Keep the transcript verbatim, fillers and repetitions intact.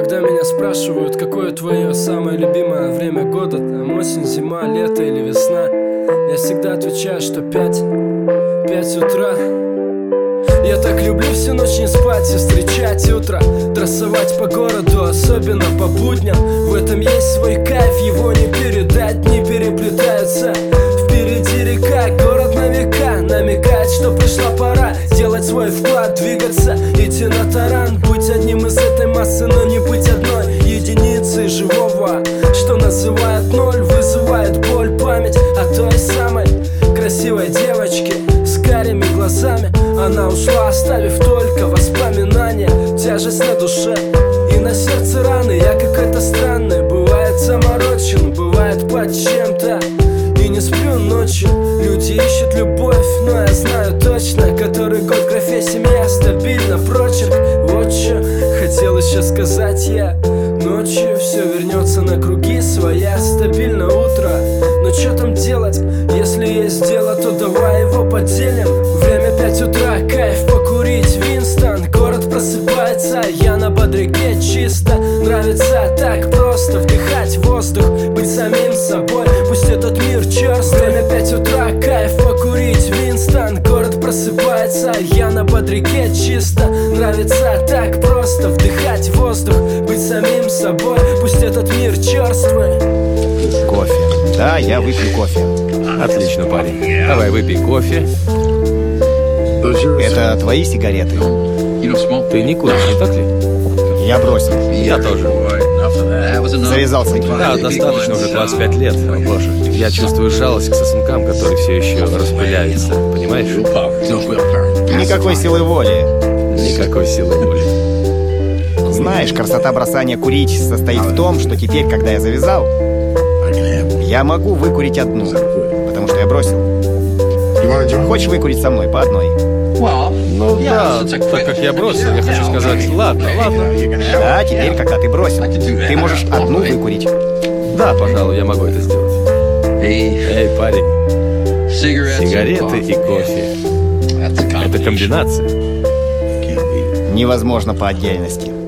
Когда меня спрашивают, какое твое самое любимое время года, там осень, зима, лето или весна, я всегда отвечаю, что пять, пять утра. Я так люблю всю ночь не спать и встречать утро, трассовать по городу, особенно по будням. В этом есть свой кайф, его не передать, не переплетаются. Впереди река, город на века, намекает, что пришла пора делать свой вклад, двигаться, идти на таран, быть одним из этой массы, но не быть одной единицей живого, что называют ноль, вызывает боль, память о той самой красивой девочке с карими глазами. Она ушла, оставив только воспоминания, тяжесть на душе и на сердце раны. Я какой-то странный, бывает заморочен, бывает под чем-то, и не сплю ночью. Люди ищут любовь, но я знаю точно, который год в графе семья стабильно прочерк. Вот что хотел еще сказать я. Ночью все вернется на круги своя, стабильно утро. Но что там делать, если есть дело, то давай его поделим. Время пять утра, кайф покурить Винстон. Город просыпается, я на бодряке чисто. Нравится так просто вдыхать воздух, быть самим собой, пусть этот мир черствый. Время пять утра, кайф покурить Винстон. Город просыпается, я на бодряке чисто. Нравится так просто вдыхать воздух, быть самим собой, пусть этот мир черствый. Кофе. Да, я выпью кофе. Отлично, парень. Давай выпей кофе. Это твои сигареты? Ты не куришь, не так ли? Я бросил. Я тоже. Завязал с этим. Да, достаточно, уже двадцать пять лет. О, боже. Я чувствую жалость к сосункам, которые все еще распыляются. Понимаешь? Никакой силы воли. Никакой силы воли. Знаешь, красота бросания курить состоит в том, что теперь, когда я завязал, я могу выкурить одну, потому что я бросил. Хочешь выкурить со мной по одной? Ну да, так как я бросил, я хочу сказать, ладно, ладно. Да, теперь, когда ты бросил, ты можешь одну выкурить. Да, пожалуй, я могу это сделать. Эй, парень, сигареты и кофе. Это комбинация. Невозможно по отдельности.